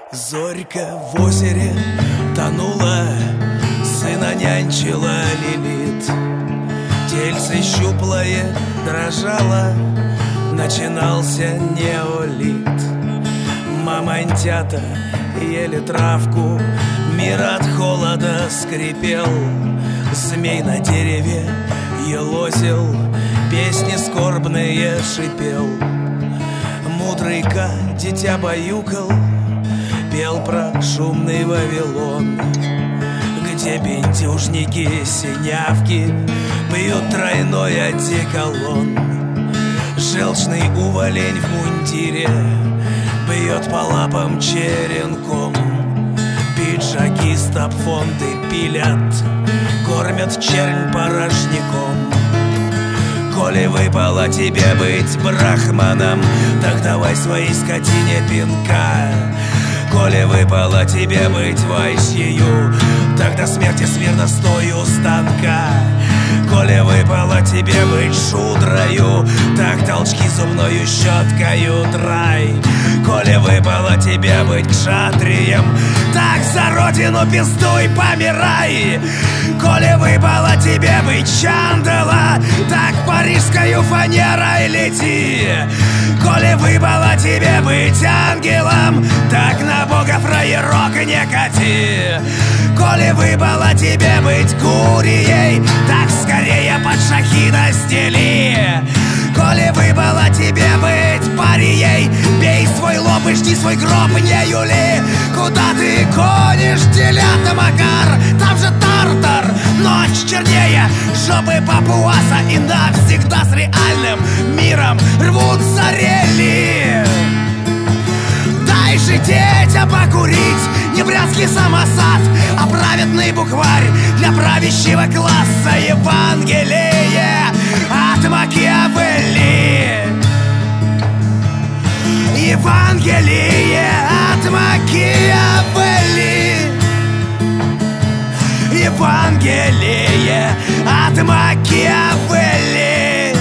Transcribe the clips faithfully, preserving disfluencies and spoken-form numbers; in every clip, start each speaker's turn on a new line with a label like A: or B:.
A: Зорька в озере тонула, сына нянчила Лилит. Тельце щуплое дрожало, начинался неолит. Мамонтята ели травку, мир от холода скрипел. Змей на дереве елозил, песни скорбные шипел. Мудрый Ка дитя баюкал, пел про шумный Вавилон, где бендюжники, синявки пьют тройной одеколон. Желчный уволень в мундире бьет по лапам черенком. Пиджаки стопфонды пилят, кормят чернь порожняком. Коли выпало тебе быть брахманом, так давай своей скотине пинка. Коли выпало тебе быть вайсью, так до смерти смирно стой у станка. Коли выпало тебе быть шудрою, так толчки зубною щеткою драй. Коли выпало тебе быть кшатрием, так за родину пиздуй, помирай. Коли выпало тебе быть чандала, так парижскою фанерой лети. Коли выпало тебе быть ангелом, так на бога фраерок не кати. Коли выпало тебе быть гурией, так скорее под шахида стели. Коли выпало тебе быть парией, бей свой лоб и жди свой гроб, не юли. Куда ты гонишь, телята, Макар? Там же Тартар, ночь чернее жопы папуаса, и навсегда с реальным миром рвутся рели. Дай же детям покурить не брянский самосад, а праведный букварь для правящего класса. Евангелие от Макиавелли. Евангелие от Макиавелли. Евангелие от Макиавелли.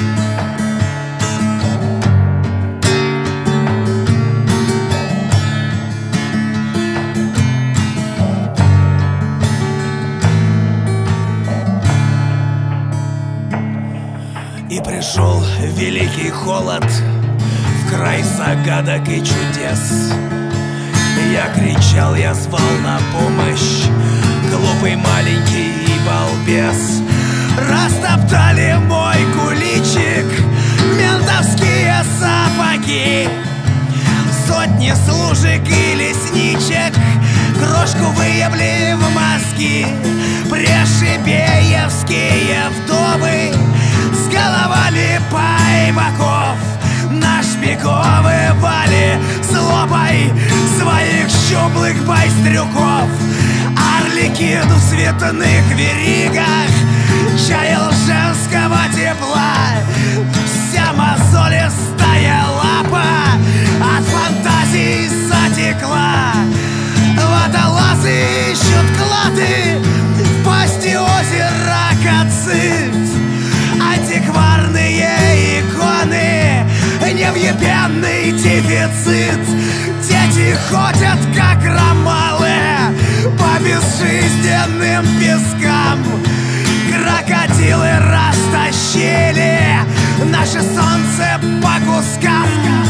A: И пришел великий холод в край загадок и чудес. Я кричал, я звал на помощь, глупый маленький балбес. Растоптали мой куличик ментовские сапоги, сотни служек и лесничек крошку выебли в мозги. Прешибеевские вдовы сголовали пайбаков, нашпиговывали злобой своих щуплых байстрюков. Арлекин в цветных веригах чаял женского тепла. Вся мозолистая лапа от фантазий затекла. Водолазы ищут клады в пасти озера Кацит. Антикварные иконы, невъебенный дефицит. Дети ходят как ромалы по безжизненным пескам. Крокодилы растащили наше солнце по кускам.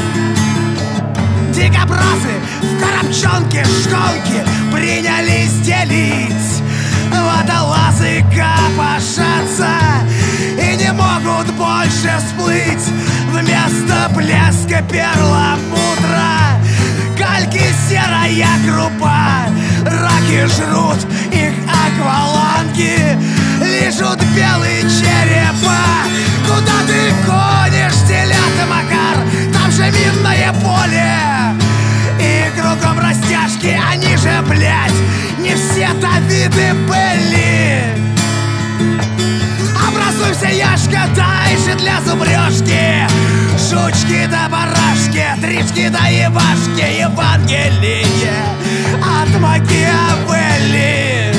A: Дикобразы в коробчонке шконки принялись делить. Водолазы копошатся и не могут больше всплыть. Вместо блеска перламутра кальки серая крупа. Раки жрут их акваланги, лижут белые черепа. Куда ты гонишь, телята, Макар? Там же минное поле и кругом растяжки. Они же, блядь, не все Давиды были. Образуйся, Яшка, дай же для зубрежки. Жучки да барашки, трички да ебашки. Евангелие от Макиавелли.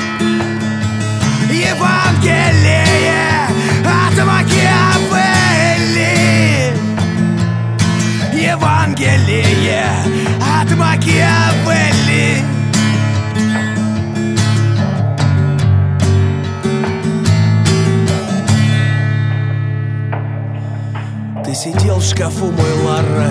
A: Евангелие от Макиавелли. Евангелие от Макиавелли. Ты сидел в шкафу, мой Ларра,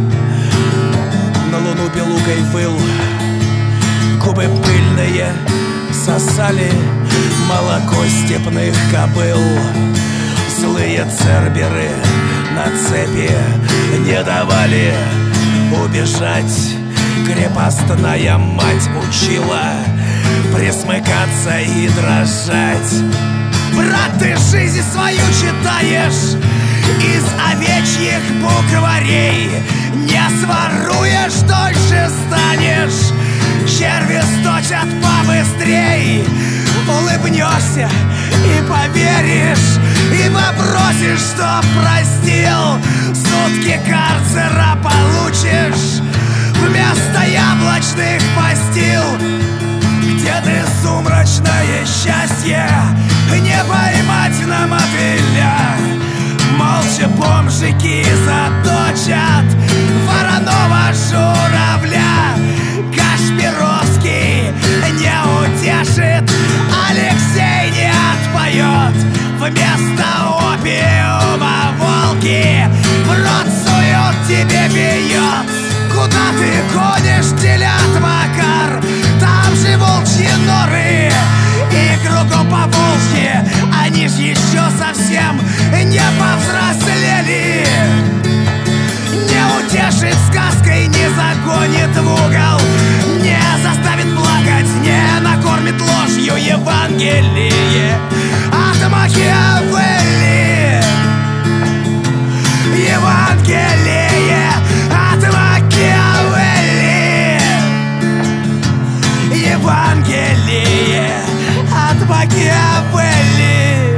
A: на луну белугой выл. Губы пыльные сосали молоко степных кобыл. Злые церберы на цепи не давали убежать. Крепостная мать учила присмыкаться и дрожать. Брат, ты жизнь свою читаешь из овечьих букварей. Не своруешь, дольше станешь. Черви сточат побыстрей. Улыбнешься и поверишь, и попросишь, чтоб простил. Сутки карцера получишь вместо яблочных постил. Где ты, сумрачное счастье, не поймать на мотыля. Молча бомжики заточат вороного журавля. Кашпировский не утешит, Алексей не отпоет. Вместо опиума волки в рот суют, тебе бьет. Куда ты гонишь, телят, Макар? Там же волчьи норы и кругом по Волжье. Они ж еще совсем не повзрослели. Не утешит сказкой, не загонит в угол, не заставит плакать, не накормит ложью Евангелие от Макиавелли. Евангелие от Макиавелли. Евангелие от Макиавелли.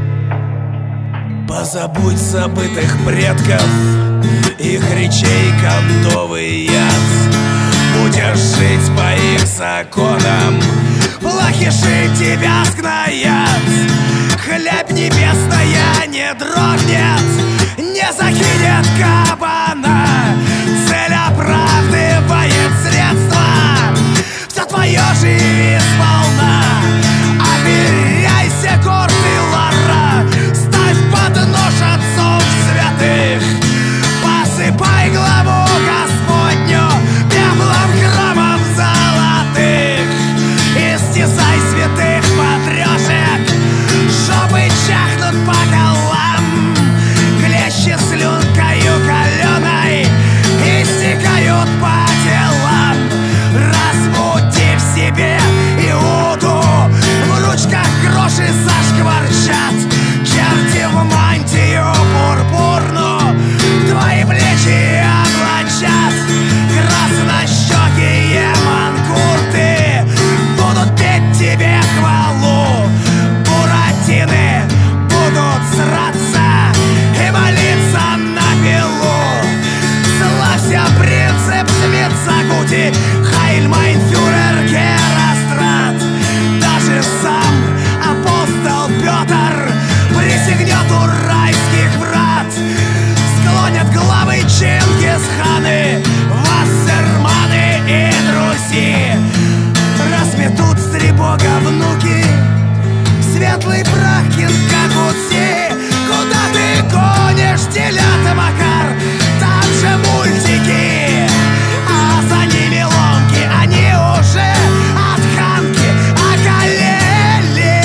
A: Позабудь забытых предков, их речей кондовый яд. Будешь жить по их законам, плохиши тебя сгноят. Хлеб небесная не дрогнет, не закинет кабана. Цель оправдывает средства, все твое живи сполна. Оперяйся, гордый Ларра, ставь под нож отцов святых. Посыпай главу Господню пеплом храмов золотых. Истязай святых матрешек, жопы чахнут по колам. Клещи слюнкою каленой истекают по телам. Разбуди в себе Иуду, в ручках гроши зашкварчат. Черти в мантию пурпурну твои плечи облачат. Краснощекие манкурты будут петь тебе хвалу. Буратины будут сраться и молиться на пилу. Славься, принцип Смитсагути, Хайльмайнфюрер Герострат. Даже сам апостол Петр присягнет у райских врат. Склонят главы Чингисханы, Вассерманы и Друси. Разметут стребога внуки светлый прах Кинкакудзи. Куда ты гонишь, телята, Макар? Там же мультики, а за ними ломки. Они уже от Ханки околели.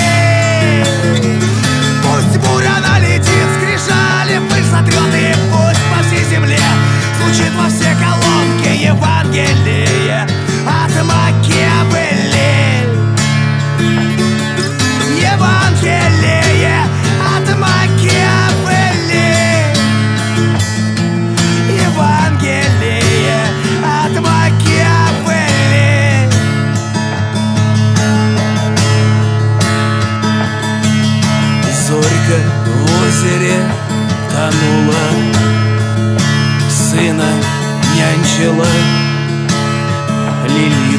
A: Пусть буря налетит, скрижали пыль сотрет, и пусть по всей земле звучит во все колонки Евангелие от Макиавелли. Евангелие от Макиавелли. Евангелие от Макиавелли. Зорька в озере тонула, сына нянчила, лилью